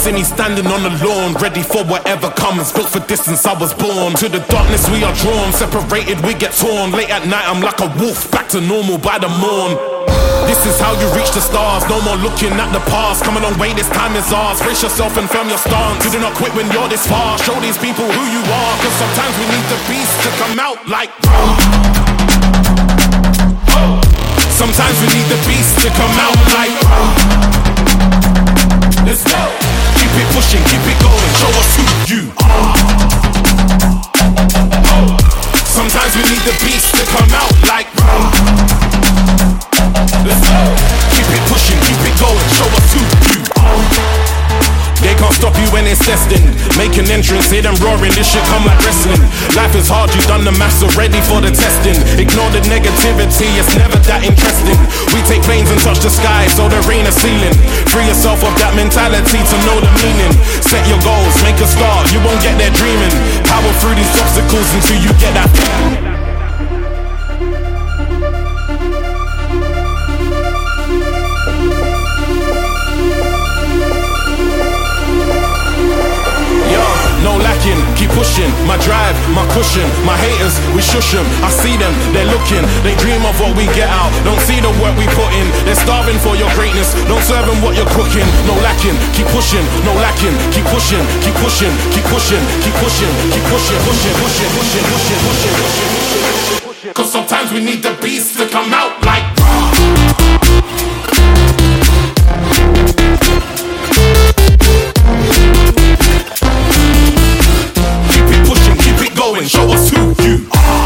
see me standing on the lawn, ready for whatever comes. Built for distance, I was born. To the darkness we are drawn, separated we get torn. Late at night I'm like a wolf, back to normal by the morn. This is how you reach the stars, no more looking at the past. Come a long way, this time is ours. Brace yourself and firm your stance. You do not quit when you're this far. Show these people who you are, cause sometimes we need the beast to come out like sometimes we need the beast to come out like let's go. Keep it pushing, keep it going, show us who you are. Sometimes we need the beast to come out like let's go. Keep it pushing, keep it going, show us who you are. They can't stop you when it's destined. Make an entrance, hear them roaring, this shit come like wrestling. Life is hard, you've done the maths already for the testing. Ignore the negativity, it's never that interesting. We take planes and touch the sky, so there ain't a ceiling. Free yourself of that mentality to know the meaning. Set your goals, make a start, you won't get there dreaming. Power through these obstacles until you get that no lacking, keep pushing, my drive, my cushion, my haters, we shush them, I see them, they're looking, they dream of what we get out, don't see the work we put in, they're starving for your greatness, don't serve them what you're cooking, no lacking, keep pushing, no lacking, keep pushing, keep pushing, keep pushing, keep pushing, keep pushing, pushing, pushing, pushing, pushing, pushing, pushing, cause sometimes we need the beast to come out like show us who you are.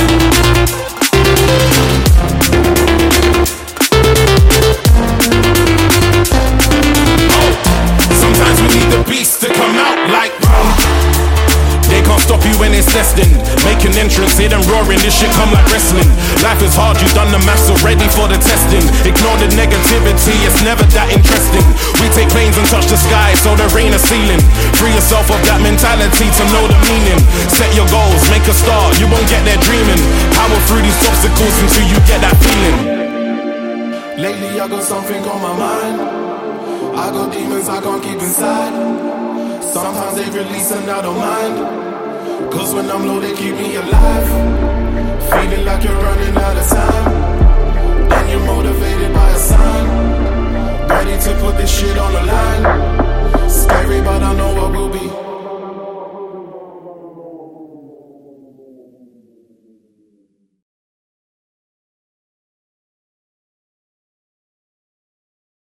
Sometimes we need the beast to come out like they can't stop you when it's destined. Make an entrance, hear them roaring, this shit come like wrestling. Life is hard, you've done the maths already for the testing. Ignore the negativity, it's never that interesting. We take planes and touch the sky, so there ain't a ceiling. Free yourself of that mentality to know the meaning. Set your goals, make a start, you won't get there dreaming. Power through these obstacles until you get that feeling. Lately I got something on my mind. I got demons I can't keep inside. Sometimes they release and I don't mind, cause when I'm low they keep me alive. Feeling like you're running out of time, and you're motivated by a sign. Ready to put this shit on the line. Scary but I know I will be